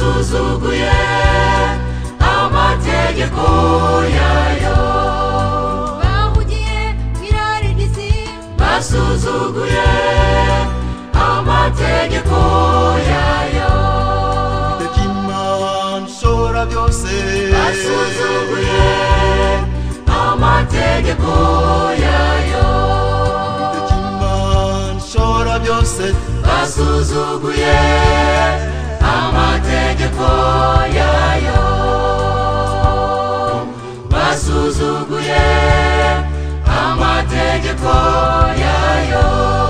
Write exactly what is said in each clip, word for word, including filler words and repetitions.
basuzuguye amategeko yayo, bahugiye mwirari ry'isi, basuzuguye amategeko yayo, Imana ishobora byose, basuzuguye amategeko yayo, Imana ishobora byose, basuzuguye amategeko yayo, basuzuguye amategeko yayo.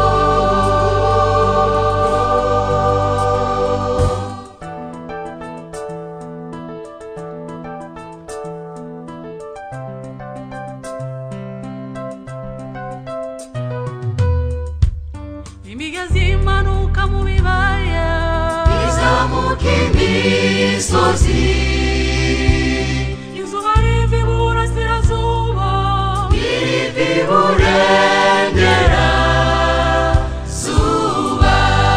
imigezi imanuka mu bibaya, izamuka imisozi, izuba riva iburasirazuba, iriva iburengerazuba,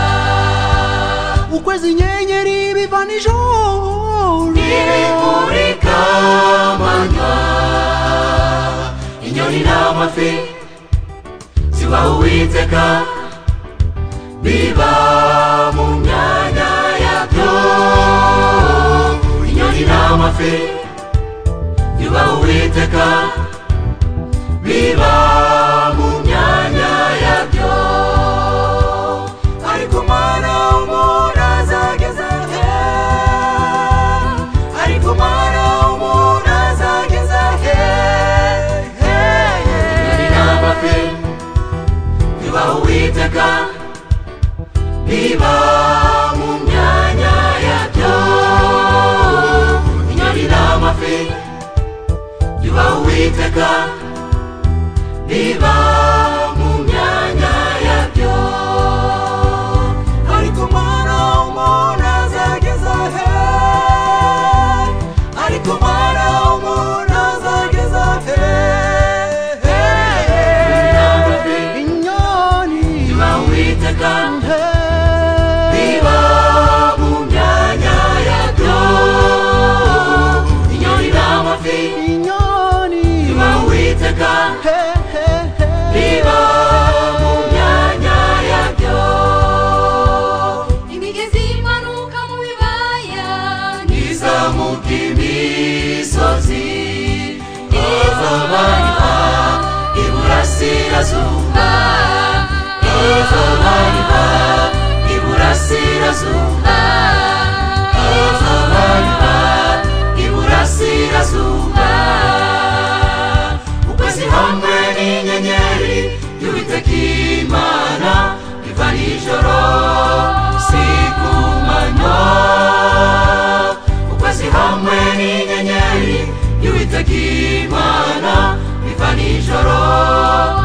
ukwezi inyenyeri biva nijoro, ibimurika amanywa, inyoni n'amafi zibaha Uwiteka, biba mu myanya yabyo, inyoni n'amafi bibaha Uwiteka, biba mu myanya yabyo. Ariko umwana w'umuntu azageza he? Ariko umwana w'umuntu azageza he? Inyoni n'amafi bibaha Uwiteka, biba mu myanya yabyo, inyoni n'amafi bibaha Uwiteka, biba mu myanya yabyo. Ariko umwana w'umuntu azageza he? Ariko umwana w'umuntu azageza he? inyoni bibaha Uwiteka, he, biba mu myanya yabyo, inyoni n'amafi inyoni bibaha Uwiteka, he, he, he. biba mu myanya yabyo. imigezi imanuka mu bibaya, Izamuka imisozi, izuba riva iburasirazuba, izuba riva iburasirazuba, izuba riva iburasirazuba, ukwezi hamwe n'inyenyeri y'Uwiteka Imana biva nijoro si ku manywa, ukwezi hamwe n'inyenyeri y'Uwiteka Imana biva nijoro